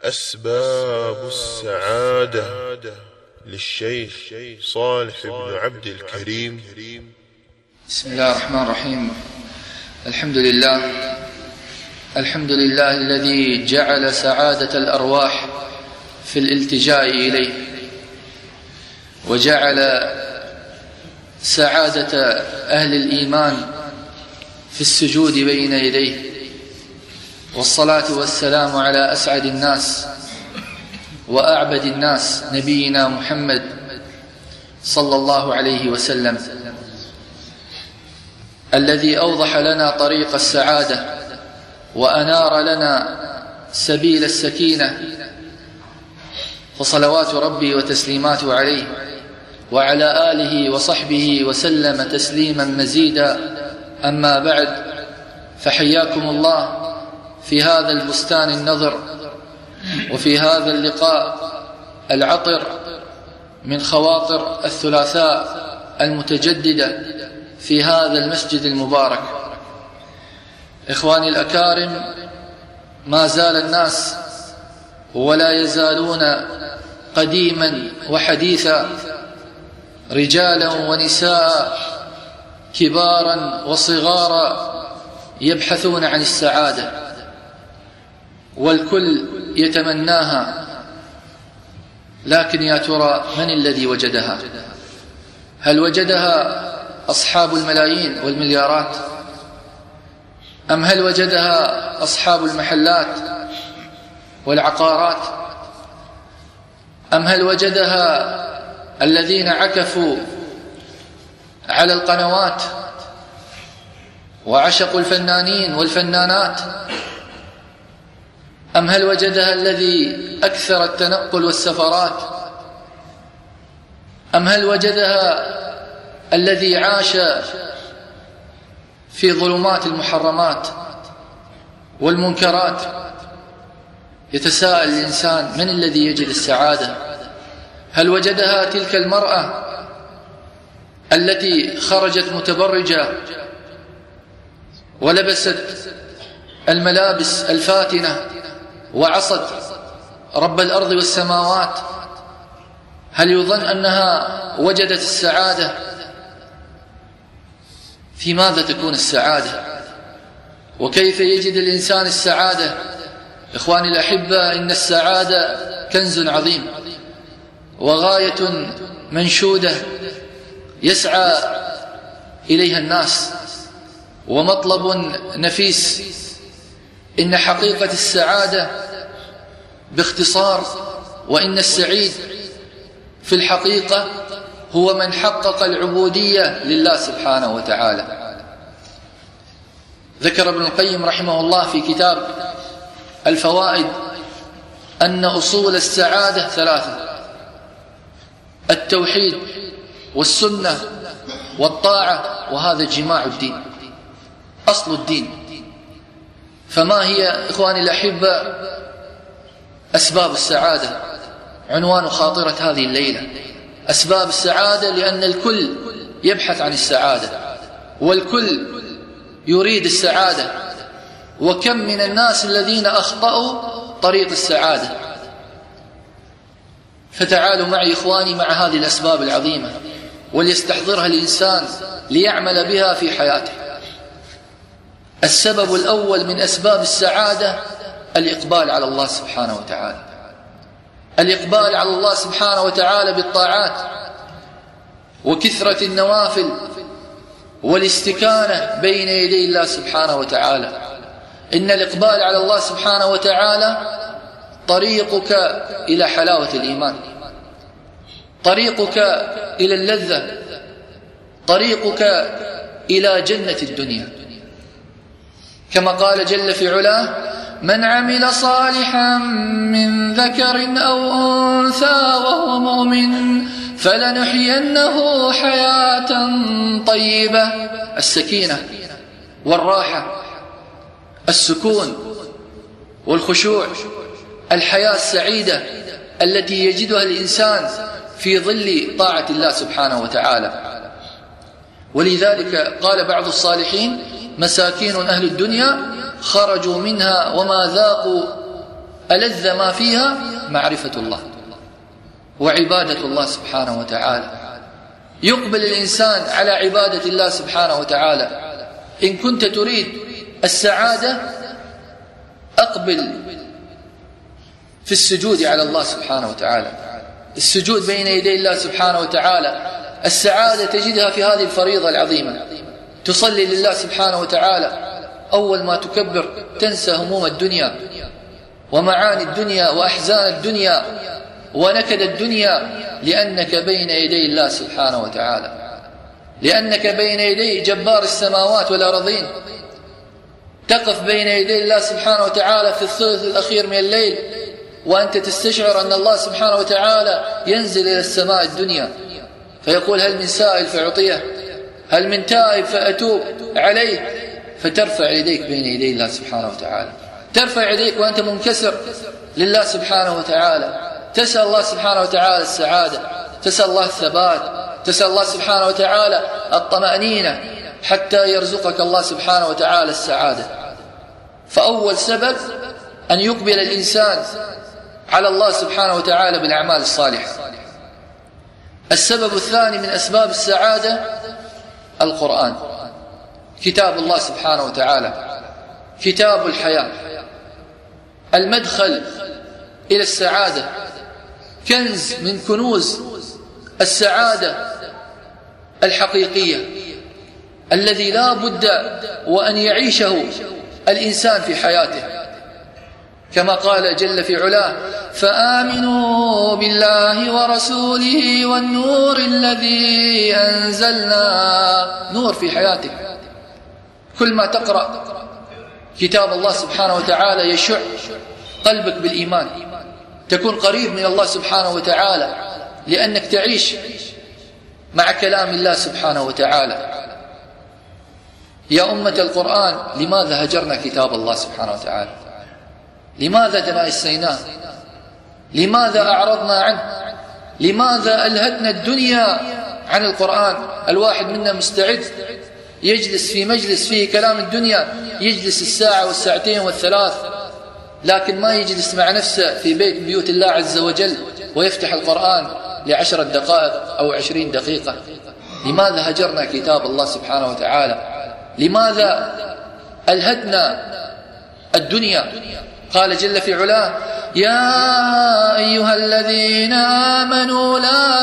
أسباب السعادة للشيخ صالح بن عبد الكريم. بسم الله الرحمن الرحيم. الحمد لله الذي جعل سعادة الأرواح في الالتجاء إليه، وجعل سعادة أهل الإيمان في السجود بين يديه، والصلاة والسلام على أسعد الناس وأعبد الناس نبينا محمد صلى الله عليه وسلم، الذي أوضح لنا طريق السعادة وأنار لنا سبيل السكينة، فصلوات ربي وتسليماته عليه وعلى آله وصحبه وسلم تسليما مزيدا. أما بعد، فحياكم الله في هذا البستان النضر وفي هذا اللقاء العطر من خواطر الثلاثاء المتجددة في هذا المسجد المبارك. إخواني الأكارم، ما زال الناس ولا يزالون قديما وحديثا، رجالا ونساء، كبارا وصغارا، يبحثون عن السعادة، والكل يتمناها، لكن يا ترى من الذي وجدها؟ هل وجدها أصحاب الملايين والمليارات؟ أم هل وجدها أصحاب المحلات والعقارات؟ أم هل وجدها الذين عكفوا على القنوات وعشقوا الفنانين والفنانات؟ أم هل وجدها الذي أكثر التنقل والسفرات؟ أم هل وجدها الذي عاش في ظلمات المحرمات والمنكرات؟ يتساءل الإنسان: من الذي يجد السعادة؟ هل وجدها تلك المرأة التي خرجت متبرجة ولبست الملابس الفاتنة وعصت رب الأرض والسماوات؟ هل يظن أنها وجدت السعادة؟ في ماذا تكون السعادة؟ وكيف يجد الإنسان السعادة؟ إخواني الأحبة، إن السعادة كنز عظيم وغاية منشودة يسعى إليها الناس، ومطلب نفيس. إن حقيقة السعادة باختصار، وإن السعيد في الحقيقة هو من حقق العبودية لله سبحانه وتعالى. ذكر ابن القيم رحمه الله في كتاب الفوائد أن أصول السعادة ثلاثة: التوحيد والسنة والطاعة، وهذا جماع الدين، أصل الدين. فما هي إخواني الأحبة أسباب السعادة؟ عنوان خاطرة هذه الليلة: أسباب السعادة، لأن الكل يبحث عن السعادة والكل يريد السعادة، وكم من الناس الذين أخطأوا طريق السعادة. فتعالوا معي إخواني مع هذه الأسباب العظيمة، وليستحضرها الإنسان ليعمل بها في حياته. السبب الأول من أسباب السعادة الإقبال على الله سبحانه وتعالى، الإقبال على الله سبحانه وتعالى بالطاعات وكثرة النوافل والاستكانة بين يدي الله سبحانه وتعالى. إن الإقبال على الله سبحانه وتعالى طريقك إلى حلاوة الإيمان، طريقك إلى اللذة، طريقك إلى جنة الدنيا، كما قال جل في علاه: من عمل صالحا من ذكر أو أنثى وهو مؤمن فلنحيينه حياة طيبة. السكينة والراحة، السكون والخشوع، الحياة السعيدة التي يجدها الإنسان في ظل طاعة الله سبحانه وتعالى. ولذلك قال بعض الصالحين: مساكين أهل الدنيا خرجوا منها وما ذاقوا ألذ ما فيها معرفة الله وعبادة الله سبحانه وتعالى. يقبل الإنسان على عبادة الله سبحانه وتعالى. إن كنت تريد السعادة أقبل في السجود على الله سبحانه وتعالى، السجود بين يدي الله سبحانه وتعالى. السعادة تجدها في هذه الفريضة العظيمة. تصلي لله سبحانه وتعالى، أول ما تكبر تنسى هموم الدنيا ومعاني الدنيا وأحزان الدنيا ونكد الدنيا، لأنك بين يدي الله سبحانه وتعالى، لأنك بين يدي جبار السماوات والأرضين. تقف بين يدي الله سبحانه وتعالى في الثلث الأخير من الليل وأنت تستشعر أن الله سبحانه وتعالى ينزل إلى السماء الدنيا فيقول هل من سائل فأعطيه، هل من تائب فأتوب عليه، فترفع يديك بين يدي الله سبحانه وتعالى. ترفع يديك وأنت منكسر لله سبحانه وتعالى، تسأل الله سبحانه وتعالى السعادة، تسأل الله الثبات، تسأل الله سبحانه وتعالى الطمأنينة حتى يرزقك الله سبحانه وتعالى السعادة. فأول سبب أن يقبل الإنسان على الله سبحانه وتعالى بالأعمال الصالحة. السبب الثاني من أسباب السعادة القرآن، كتاب الله سبحانه وتعالى، كتاب الحياة، المدخل إلى السعادة، كنز من كنوز السعادة الحقيقية الذي لا بد وأن يعيشه الإنسان في حياته، كما قال جل في علاه فآمنوا بالله ورسوله والنور الذي أنزلنا. نور في حياتك، كل ما تقرأ كتاب الله سبحانه وتعالى يشع قلبك بالإيمان، تكون قريب من الله سبحانه وتعالى لأنك تعيش مع كلام الله سبحانه وتعالى. يا أمة القرآن، لماذا هجرنا كتاب الله سبحانه وتعالى؟ لماذا تناسيناه؟ لماذا أعرضنا عنه؟ لماذا ألهتنا الدنيا عن القرآن؟ الواحد منا مستعد يجلس في مجلس فيه كلام الدنيا، يجلس الساعة والساعتين والثلاث، لكن ما يجلس مع نفسه في بيت من بيوت الله عز وجل ويفتح القرآن ل10 دقائق أو 20 دقيقة. لماذا هجرنا كتاب الله سبحانه وتعالى؟ لماذا ألهتنا الدنيا؟ قال جل في علاه يا أيها الذين آمنوا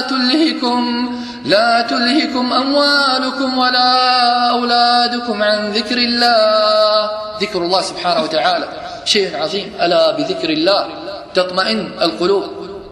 لا تلهكم أموالكم ولا أولادكم عن ذكر الله. ذكر الله سبحانه وتعالى شيء عظيم، ألا بذكر الله تطمئن القلوب.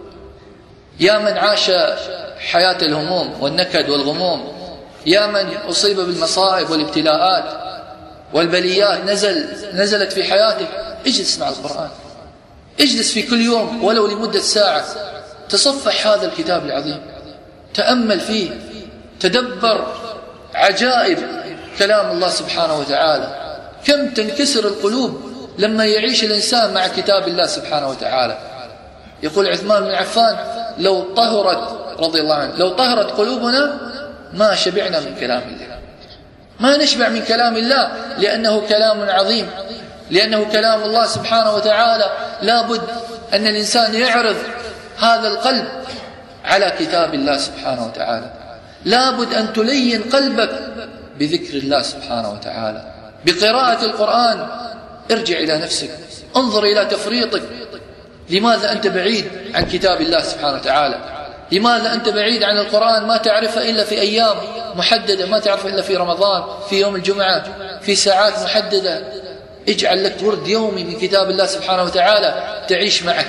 يا من عاش حياة الهموم والنكد والغموم، يا من أصيب بالمصائب والابتلاءات والبليات نزلت في حياتك، اجلس مع القرآن، اجلس في كل يوم ولو لمدة ساعة، تصفح هذا الكتاب العظيم، تأمل فيه، تدبر عجائب كلام الله سبحانه وتعالى. كم تنكسر القلوب لما يعيش الإنسان مع كتاب الله سبحانه وتعالى. يقول عثمان بن عفان لو طهرت رضي الله عنه، لو طهرت قلوبنا ما شبعنا من كلام الله، ما نشبع من كلام الله، لأنه كلام عظيم، لأنه كلام الله سبحانه وتعالى. لا بد أن الإنسان يعرض هذا القلب على كتاب الله سبحانه وتعالى. لا بد أن تلين قلبك بذكر الله سبحانه وتعالى، بقراءة القرآن. ارجع إلى نفسك، انظر إلى تفريطك. لماذا أنت بعيد عن كتاب الله سبحانه وتعالى؟ لماذا أنت بعيد عن القرآن؟ ما تعرفه إلا في أيام محددة، ما تعرفه إلا في رمضان، في يوم الجمعة، في ساعات محددة. اجعل لك ورد يومي من كتاب الله سبحانه وتعالى تعيش معك.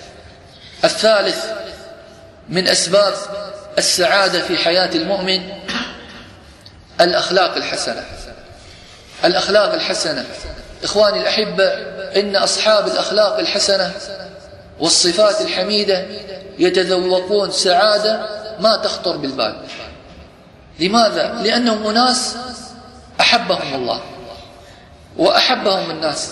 الثالث من أسباب السعادة في حياة المؤمن الأخلاق الحسنة. الأخلاق الحسنة إخواني الأحبة، إن أصحاب الأخلاق الحسنة والصفات الحميدة يتذوقون سعادة ما تخطر بالبال. لماذا؟ لأنهم أناس أحبهم الله وأحبهم الناس،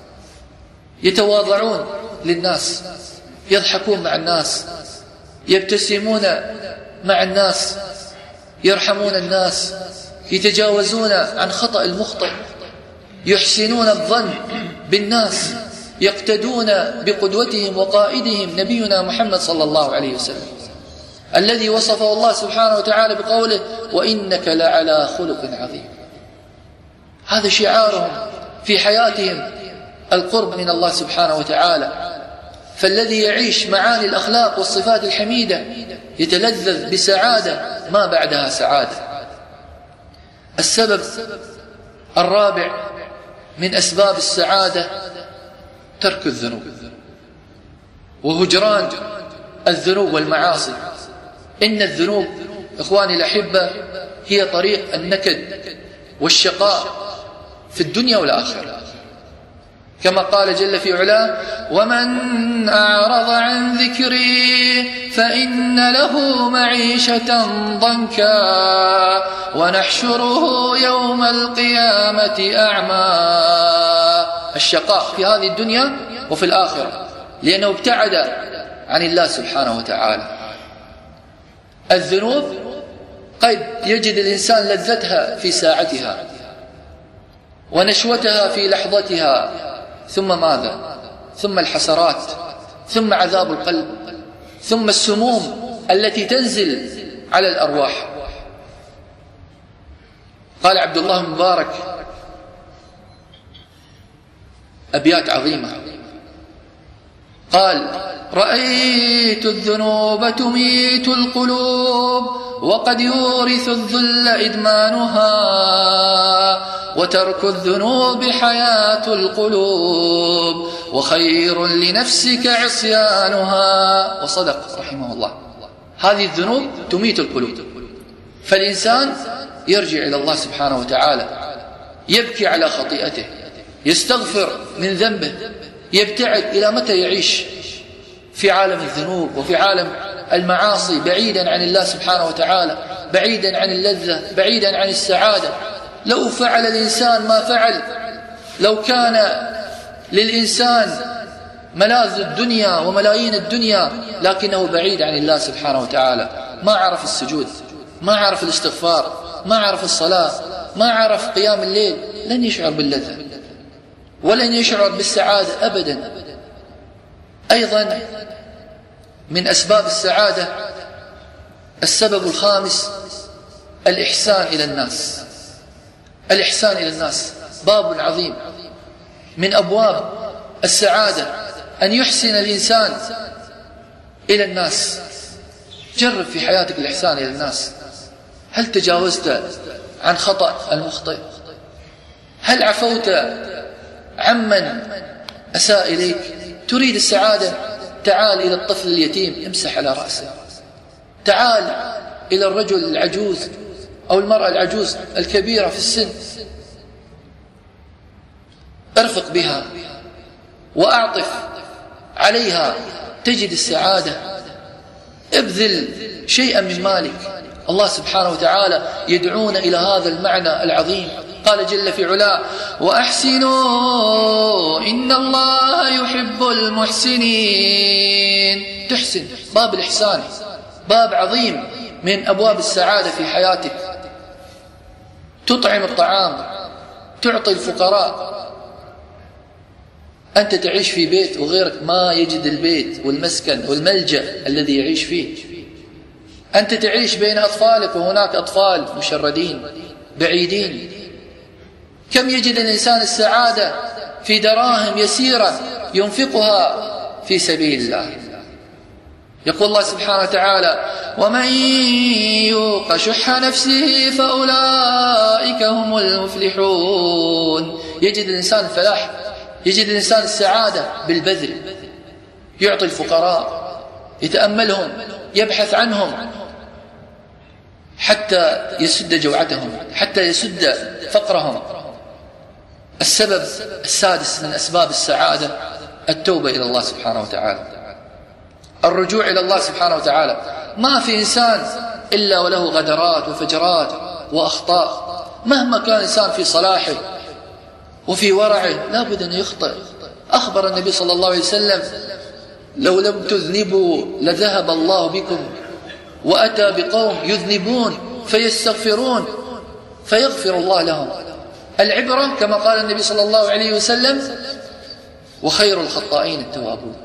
يتواضعون للناس، يضحكون مع الناس، يبتسمون مع الناس، يرحمون الناس، يتجاوزون عن خطأ المخطئ، يحسنون الظن بالناس، يقتدون بقدوتهم وقائدهم نبينا محمد صلى الله عليه وسلم، الذي وصفه الله سبحانه وتعالى بقوله: وإنك لعلى خلق عظيم. هذا شعارهم في حياتهم، القرب من الله سبحانه وتعالى. فالذي يعيش معاني الأخلاق والصفات الحميدة يتلذذ بسعادة ما بعدها سعادة. السبب الرابع من أسباب السعادة ترك الذنوب وهجران الذنوب والمعاصي. إن الذنوب إخواني الأحبة هي طريق النكد والشقاء في الدنيا والآخرة، كما قال جل في علاه: ومن أعرض عن ذكري فإن له معيشة ضنكا ونحشره يوم القيامة أعمى. الشقاء في هذه الدنيا وفي الآخرة، لأنه ابتعد عن الله سبحانه وتعالى. الذنوب قد يجد الإنسان لذتها في ساعتها ونشوتها في لحظتها، ثم ماذا؟ ثم الحسرات، ثم عذاب القلب، ثم السموم التي تنزل على الأرواح. قال عبد الله بن مبارك أبيات عظيمة، قال: رأيت الذنوب تميت القلوب وقد يورث الذل إدمانها وترك الذنوب حياة القلوب وخير لنفسك عصيانها. وصدق رحمه الله، هذه الذنوب تميت القلوب. فالإنسان يرجع إلى الله سبحانه وتعالى، يبكي على خطيئته، يستغفر من ذنبه، يبتعد. إلى متى يعيش في عالم الذنوب وفي عالم المعاصي بعيدا عن الله سبحانه وتعالى، بعيدا عن اللذة، بعيدا عن السعادة؟ لو فعل الإنسان ما فعل، لو كان للإنسان ملاذ الدنيا وملايين الدنيا لكنه بعيد عن الله سبحانه وتعالى، ما عرف السجود، ما عرف الاستغفار، ما عرف الصلاة، ما عرف قيام الليل، لن يشعر باللذة ولن يشعر بالسعادة أبدا. أيضا من أسباب السعادة السبب الخامس الإحسان إلى الناس. الإحسان إلى الناس باب عظيم من أبواب السعادة، أن يحسن الإنسان إلى الناس. جرب في حياتك الإحسان إلى الناس. هل تجاوزت عن خطأ المخطئ؟ هل عفوت عمن أساء إليك؟ تريد السعادة؟ تعال إلى الطفل اليتيم، امسح على رأسه. تعال إلى الرجل العجوز أو المرأة العجوز الكبيرة في السن، ارفق بها وأعطف عليها، تجد السعادة. ابذل شيئا من مالك. الله سبحانه وتعالى يدعون إلى هذا المعنى العظيم. قال جل في علاه: وأحسنوا إن الله يحب المحسنين. تحسن، باب الإحسان باب عظيم من أبواب السعادة في حياتك. تطعم الطعام، تعطي الفقراء. أنت تعيش في بيت وغيرك ما يجد البيت والمسكن والملجأ الذي يعيش فيه. أنت تعيش بين أطفالك وهناك أطفال مشردين بعيدين. كم يجد الإنسان السعادة في دراهم يسيرة ينفقها في سبيل الله. يقول الله سبحانه وتعالى: ومن يوق شح نفسه فأولئك هم المفلحون. يجد الإنسان الفلاح، يجد الإنسان السعادة بالبذل، يعطي الفقراء، يتأملهم، يبحث عنهم حتى يسد جوعتهم، حتى يسد فقرهم. السبب السادس من أسباب السعادة التوبة إلى الله سبحانه وتعالى، الرجوع إلى الله سبحانه وتعالى. ما في إنسان إلا وله غدرات وفجرات وأخطاء. مهما كان إنسان في صلاحه وفي ورعه لابد أن يخطئ. أخبر النبي صلى الله عليه وسلم: لو لم تذنبوا لذهب الله بكم وأتى بقوم يذنبون فيستغفرون فيغفر الله لهم. العبرة كما قال النبي صلى الله عليه وسلم: وخير الخطائين التوابون.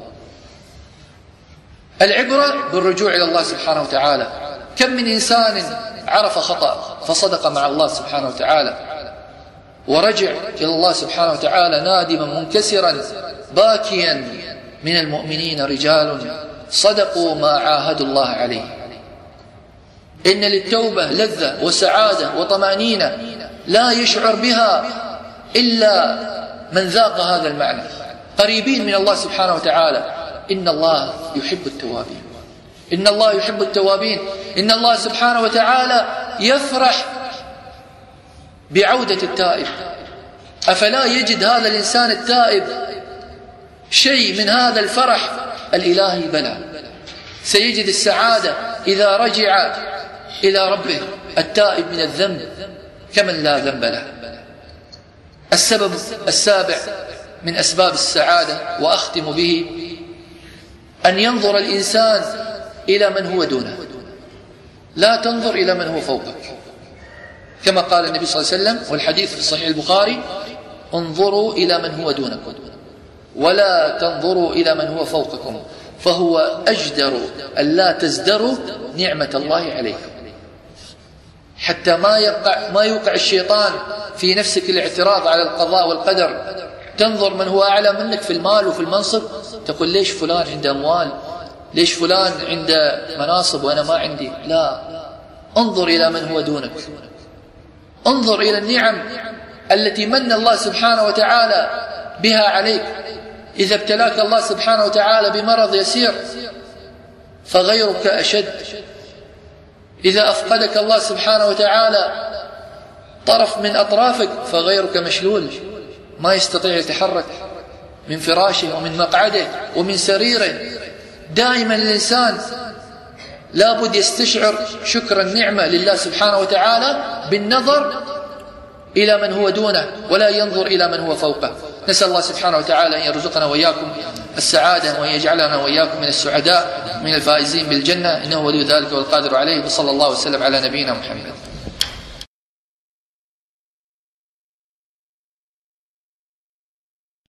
العبرة بالرجوع إلى الله سبحانه وتعالى. كم من إنسان عرف خطأ فصدق مع الله سبحانه وتعالى ورجع إلى الله سبحانه وتعالى نادما منكسرا باكيا. من المؤمنين رجال صدقوا ما عاهدوا الله عليه. إن للتوبة لذة وسعادة وطمأنينة لا يشعر بها إلا من ذاق هذا المعنى. قريبين من الله سبحانه وتعالى. إن الله يحب التوابين. إن الله يحب التوابين. إن الله سبحانه وتعالى يفرح بعودة التائب. أفلا يجد هذا الإنسان التائب شيء من هذا الفرح الإلهي؟ بلى، سيجد السعادة إذا رجع إلى ربه. التائب من الذنب كمن لا ذنب له. السبب السابع من أسباب السعادة وأختم به أن ينظر الإنسان إلى من هو دونه، لا تنظر إلى من هو فوقك، كما قال النبي صلى الله عليه وسلم والحديث في صحيح البخاري: انظروا إلى من هو دونكم ولا تنظروا إلى من هو فوقكم فهو أجدر أن لا تزدروا نعمة الله عليكم. حتى ما يوقع الشيطان في نفسك الاعتراض على القضاء والقدر. تنظر من هو أعلى منك في المال وفي المنصب، تقول ليش فلان عنده أموال، ليش فلان عنده مناصب وأنا ما عندي. لا، انظر إلى من هو دونك. انظر إلى النعم التي من الله سبحانه وتعالى بها عليك. إذا ابتلاك الله سبحانه وتعالى بمرض يسير فغيرك أشد. إذا أفقدك الله سبحانه وتعالى طرف من أطرافك فغيرك مشلول، ما يستطيع يتحرك من فراشه ومن مقعده ومن سريره. دائما الإنسان لابد يستشعر شكر النعمة لله سبحانه وتعالى بالنظر إلى من هو دونه ولا ينظر إلى من هو فوقه. نسأل الله سبحانه وتعالى أن يرزقنا وإياكم السعادة وأن يجعلنا وإياكم من السعداء من الفائزين بالجنة، إنه ولي ذلك والقادر عليه. وصلى الله وسلم على نبينا محمد.